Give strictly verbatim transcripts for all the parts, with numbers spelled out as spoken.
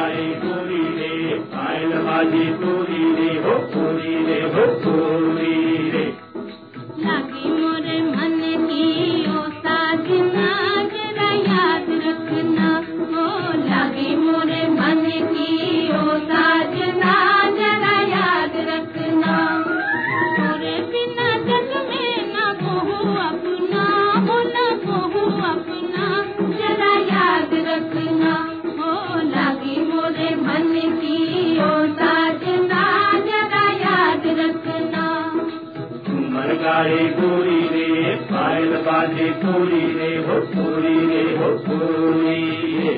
गाए गोरी रे पायल बाजे गोरी रे हो गोरी रे हो गोरी रे लागे मोरे मन की ओ साजना जरा याद रखना ओ लागे मोरे मन की ओ साजना जरा याद रखना तोरे बिना जग में ना कहूँ अपना हो ना कहूँ अपना जरा याद रखना ओ लागे मोरे मन की ओ साजना जरा याद रखना झूमर गाए गोरी रे पायल बाजे गोरी रे हो गोरी रे हो गोरी रे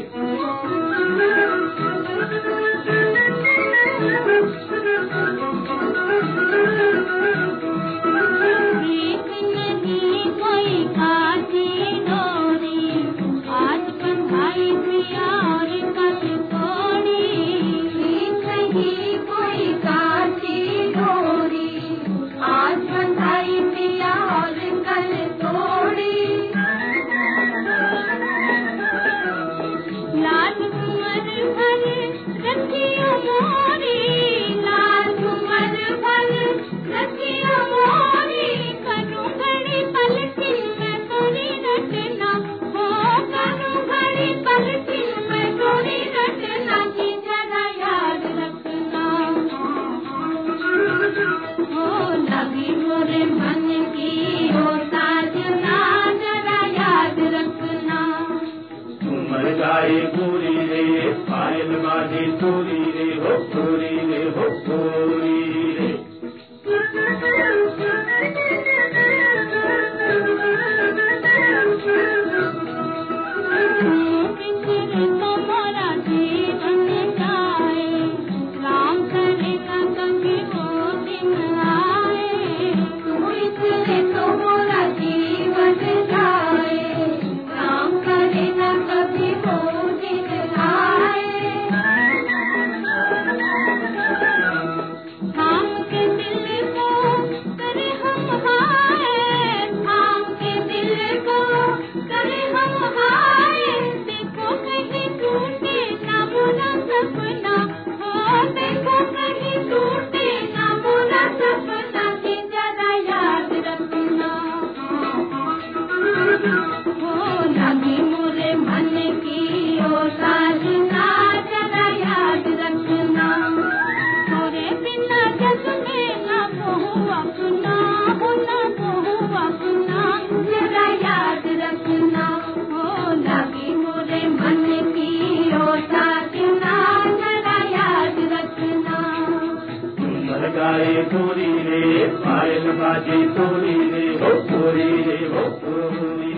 एक नहीं कोई काटी डोरी आज बंधाई पिया और कल तोड़ी एक नहीं कोई काटी डोरी आज बंधाई पिया और कल तोड़ी लाल कुंवर भर रखियो मोरी लाल कुंवर भर रखियो मोरी करूं घड़ी पलटी में तोरी रटना हो करूं घड़ी पलटी में तोरी रटना की जरा याद रखना हो लगी मोरे मन की ओ साजना जरा याद रखना झूमर गाए गोरी रे पायल बाजे गोरी रे हो गोरी रे हो गोरी रे बिछड़े तो मोरा जीवन जाए राम करे न कभी वो दिन आए बिछड़े तो मोरा जीवन जाए राम करे न कभी वो दिन आए थाम के दिल को करे हम हाय थाम के दिल को करे हम हाय देखो कहीं टूटे ना मोरा सपना हो देखो कहीं टूटे ना मोरा सपना की जरा याद रखना हो लगी मोरे मन की ओ साजना जरा याद रखना तोरे बिना जग में ना कहूँ अपना हो ना कहूँ अपना जरा याद रखना हो लगी मोरे मन की ओ साजना जरा याद रखना झूमर गाए गोरी रे पायल बाजे गोरी रे हो गोरी रे हो गोरी